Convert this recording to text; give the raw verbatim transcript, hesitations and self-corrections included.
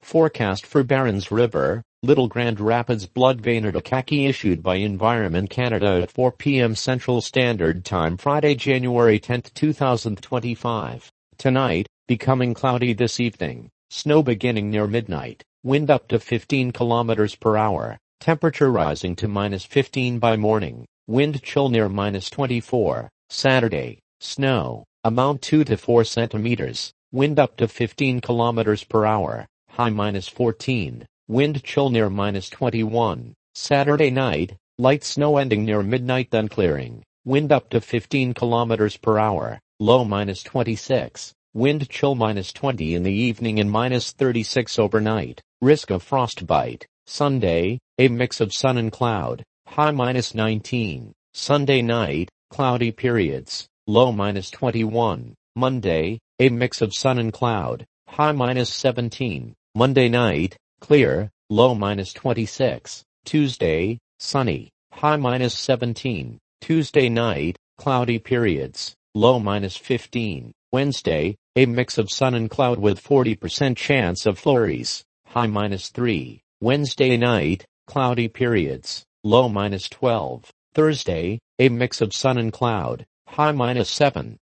Forecast for Barrens River, Little Grand Rapids Blood Vein at Akaki issued by Environment Canada at four p m Central Standard Time Friday, January tenth, two thousand twenty-five. Tonight, becoming cloudy this evening. Snow beginning near midnight. Wind up to fifteen kilometers per hour. Temperature rising to minus fifteen by morning. Wind chill near minus twenty-four. Saturday. Snow. Amount two to four centimeters. Wind up to fifteen kilometers per hour. High minus fourteen. Wind chill near minus twenty-one. Saturday night. Light snow ending near midnight then clearing. Wind up to fifteen kilometers per hour. Low minus twenty-six. Wind chill minus twenty in the evening and minus thirty-six overnight. Risk of frostbite. Sunday, a mix of sun and cloud. High minus nineteen. Sunday night, cloudy periods. Low minus twenty-one. Monday, a mix of sun and cloud. High minus seventeen. Monday night, clear. Low minus twenty-six. Tuesday, sunny. High minus seventeen. Tuesday night, cloudy periods. Low minus fifteen. Wednesday, a mix of sun and cloud with forty percent chance of flurries. High minus three. Wednesday night, cloudy periods. Low minus twelve. Thursday, a mix of sun and cloud. High minus seven.